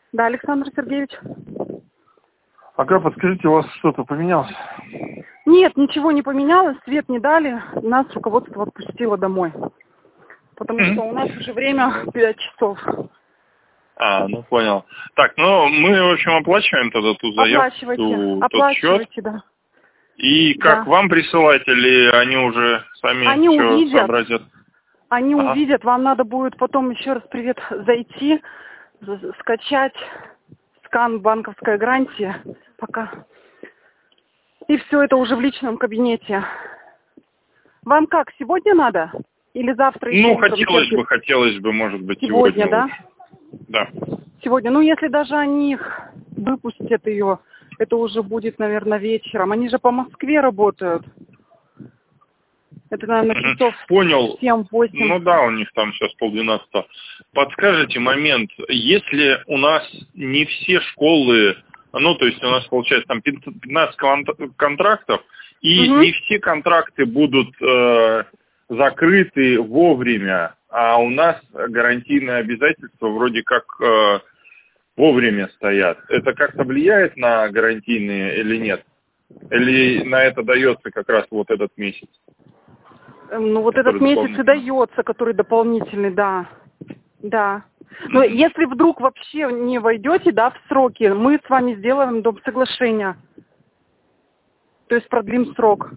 Да, Александр Сергеевич. Ага, подскажите, у вас что-то поменялось? Нет, ничего не поменялось, свет не дали, нас руководство отпустило домой. Потому что у нас уже время 5 часов. Ну понял. Так, ну мы, в общем, оплачиваем тогда ту заявку, тот счет. Да. И как, вам присылать или они уже сами они все увидят, сообразят? Они увидят, вам надо будет потом еще раз, привет, зайти, скачать скан банковской гарантии, пока. И все это уже в личном кабинете. Вам как, сегодня надо? Или завтра еще? Ну, хотелось бы, может быть, сегодня да? лучше. Да. Сегодня. Ну, если даже они их выпустят ее, это уже будет, наверное, вечером. Они же по Москве работают. Это, наверное, часов Понял. 7-8. Ну да, у них там сейчас 11:30. Подскажите момент, если у нас не все школы, ну, то есть у нас получается там 15 контрактов, и не все контракты будут закрыты вовремя, а у нас гарантийные обязательства вроде как вовремя стоят. Это как-то влияет на гарантийные или нет? Или на это дается как раз вот этот месяц? Ну, вот этот месяц и дается, который дополнительный, да. Да. Но если вдруг вообще не войдете, да, в сроки, мы с вами сделаем доп. Соглашение. То есть продлим срок.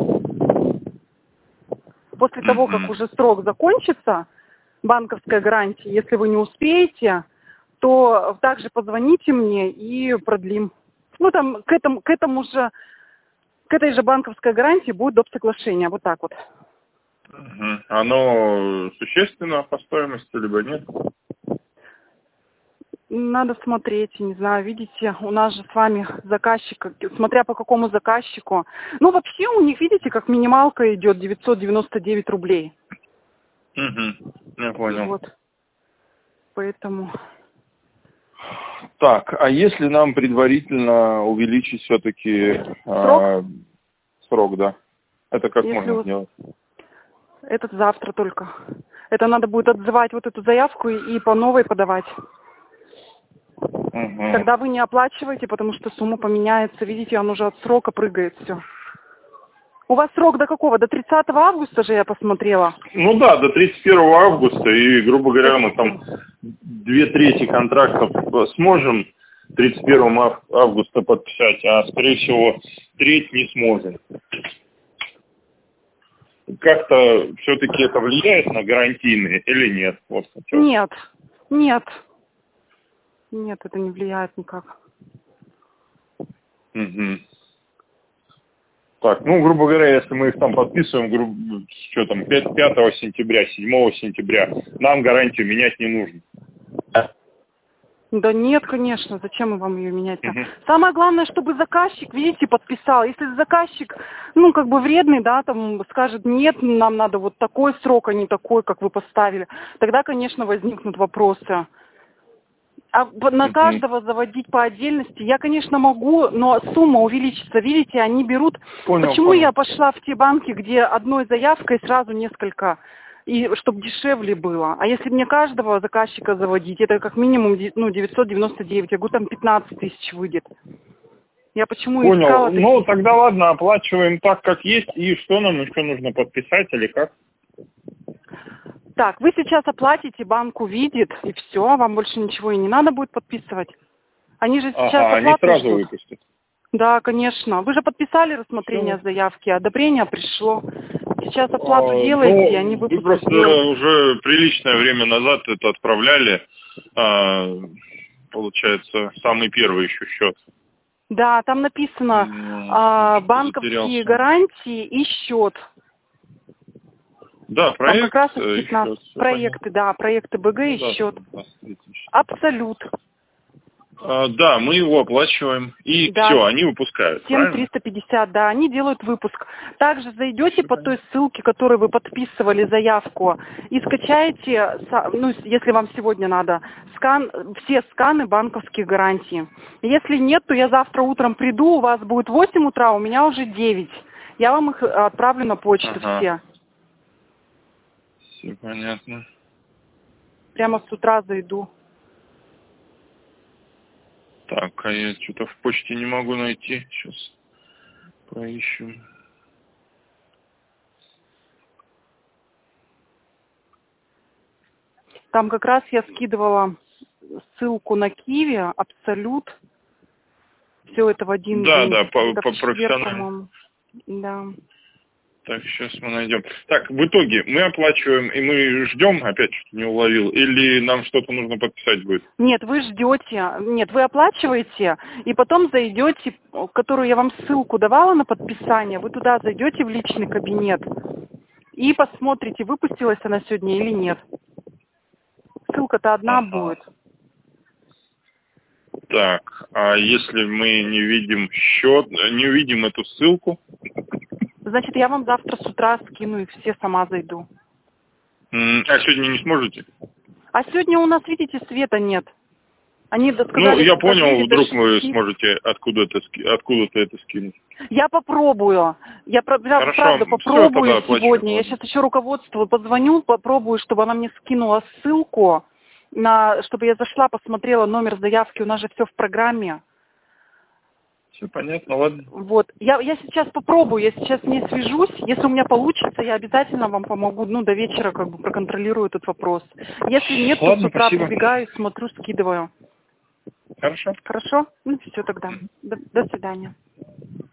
После того, как уже срок закончится, банковская гарантия, если вы не успеете, то также позвоните мне и продлим. Ну, там, к этой же банковской гарантии будет доп. Соглашение. Вот так вот. Оно существенно по стоимости, либо нет? Надо смотреть, не знаю, видите, у нас же с вами заказчик, смотря по какому заказчику. Ну, вообще у них, видите, как минималка идет 999 рублей. Я понял. Вот. Поэтому... Так, а если нам предварительно увеличить все-таки срок, да? Это как можно сделать? Это завтра только. Это надо будет отзывать вот эту заявку и по новой подавать. Тогда вы не оплачиваете, потому что сумма поменяется. Видите, он уже от срока прыгает все. У вас срок до какого? До 30 августа же я посмотрела. Ну да, до 31 августа. И, грубо говоря, мы там 2/3 контрактов сможем 31 августа подписать, а, скорее всего, треть не сможем. Как-то все-таки это влияет на гарантийные или нет? Вот Нет, это не влияет никак. Так, ну, грубо говоря, если мы их там подписываем, что там, 5 сентября, 7 сентября, нам гарантию менять не нужно. Да нет, конечно, зачем вам ее менять-то? Самое главное, чтобы заказчик, видите, подписал. Если заказчик, ну, как бы вредный, да, там, скажет, нет, нам надо вот такой срок, а не такой, как вы поставили, тогда, конечно, возникнут вопросы. А на каждого заводить по отдельности я, конечно, могу, но сумма увеличится. Видите, они берут... Почему я пошла в те банки, где одной заявкой сразу несколько, и чтобы дешевле было? А если мне каждого заказчика заводить, это как минимум 999, я говорю, там 15 тысяч выйдет. Я почему искала... Ну, тогда ладно, оплачиваем так, как есть, и что нам еще нужно подписать или как? Так, вы сейчас оплатите, банк увидит, и все, вам больше ничего и не надо будет подписывать. Они же сейчас оплату они сразу ждут. выпустят. Да, конечно. Вы же подписали рассмотрение заявки, одобрение пришло. Сейчас оплату делаете, и они выпустят. Вы просто уже приличное время назад это отправляли, получается, самый первый еще счет. Да, там написано банковские гарантии и счет. Да, проект. Там как раз 15 проекты, да, проекты БГ и счет. Абсолют. Да, мы его оплачиваем, и все, они выпускают. 7350, да, они делают выпуск. Также зайдете по той ссылке, которой вы подписывали заявку, и скачаете, ну, если вам сегодня надо, все сканы банковских гарантий. Если нет, то я завтра утром приду, у вас будет 8 утра, у меня уже 9. Я вам их отправлю на почту все. Все понятно. Прямо с утра зайду. Так, а я что-то в почте не могу найти. Сейчас поищем. Там как раз я скидывала ссылку на Киви, Абсолют. Все это в один Да, день. да, по Это в четверг, профессиональному. по-моему. Да. Так, сейчас мы найдем. Так, в итоге мы оплачиваем, и мы ждем, опять что-то не уловил, или нам что-то нужно подписать будет? Нет, вы ждете, нет, вы оплачиваете, и потом зайдете, которую я вам ссылку давала на подписание, вы туда зайдете в личный кабинет и посмотрите, выпустилась она сегодня или нет. Ссылка-то одна будет. Так, а если мы не видим счет, не увидим эту ссылку? Значит, я вам завтра с утра скину и все сама зайду. А сегодня не сможете? А сегодня у нас, видите, света нет. Они сказали, Ну, я понял, продлили до вдруг вы 6. сможете откуда-то это скинуть. Я попробую. Я правда Хорошо, попробую все, сегодня. Я сейчас еще руководству позвоню, попробую, чтобы она мне скинула ссылку, чтобы я зашла, посмотрела номер заявки. У нас же все в программе. Все понятно, ладно. Вот. Я сейчас попробую, я сейчас не свяжусь. Если у меня получится, я обязательно вам помогу. До вечера как бы проконтролирую этот вопрос. Если нет, то с утра прибегаю, смотрю, скидываю. Хорошо. Хорошо? Все тогда. До свидания.